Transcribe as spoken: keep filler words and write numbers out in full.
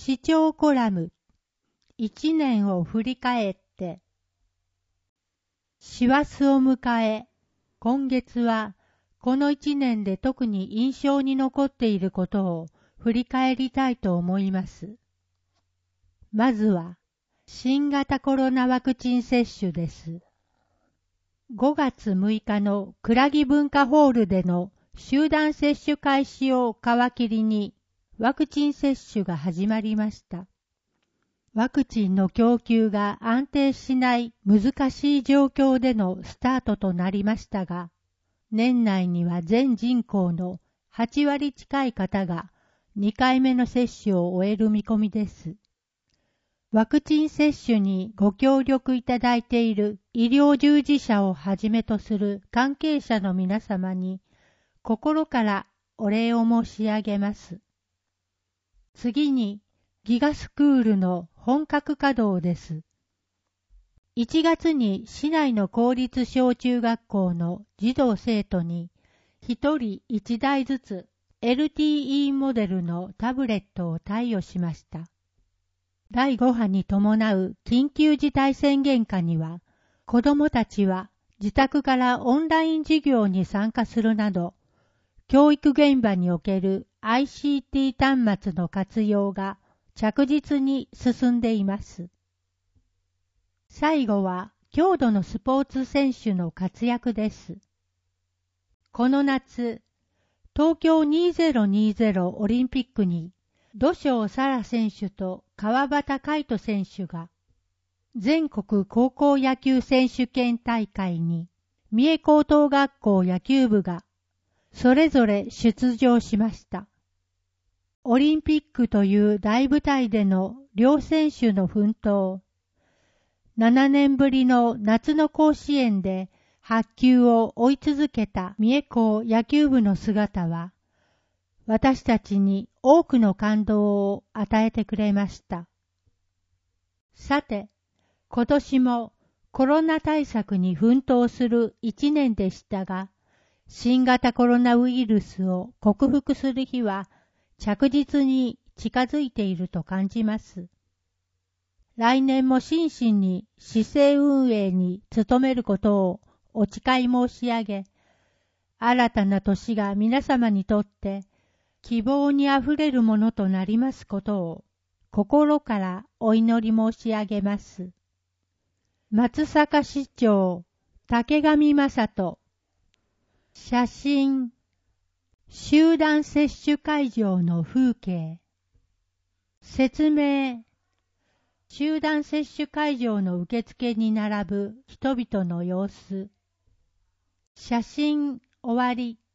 視聴コラム、一年を振り返って、師走を迎え、今月はこの一年で特に印象に残っていることを振り返りたいと思います。まずは、新型コロナワクチン接種です。ごがつむいかの倉木文化ホールでの集団接種開始を皮切りに、ワクチン接種が始まりました。ワクチンの供給が安定しない難しい状況でのスタートとなりましたが、年内には全人口のはちわり近い方がにかいめの接種を終える見込みです。ワクチン接種にご協力いただいている医療従事者をはじめとする関係者の皆様に心からお礼を申し上げます。次に、ギガスクールの本格稼働です。いちがつに市内の公立小中学校の児童生徒にひとりいちだいずつ エルティーイー モデルのタブレットを貸与しました。だいご波に伴う緊急事態宣言下には、子どもたちは自宅からオンライン授業に参加するなど、教育現場における アイシーティー 端末の活用が着実に進んでいます。最後は郷土のスポーツ選手の活躍です。この夏、東京にせんにじゅうオリンピックに土性沙羅選手と川端海人選手が全国高校野球選手権大会に三重高等学校野球部がそれぞれ出場しました。オリンピックという大舞台での両選手の奮闘、ななねんぶりの夏の甲子園で白球を追い続けた三重高野球部の姿は、私たちに多くの感動を与えてくれました。さて、今年もコロナ対策に奮闘する一年でしたが、新型コロナウイルスを克服する日は着実に近づいていると感じます。来年も心身に市政運営に努めることをお誓い申し上げ、新たな年が皆様にとって希望にあふれるものとなりますことを心からお祈り申し上げます。松阪市長竹上正人。写真、集団接種会場の風景。説明、集団接種会場の受付に並ぶ人々の様子。写真終わり。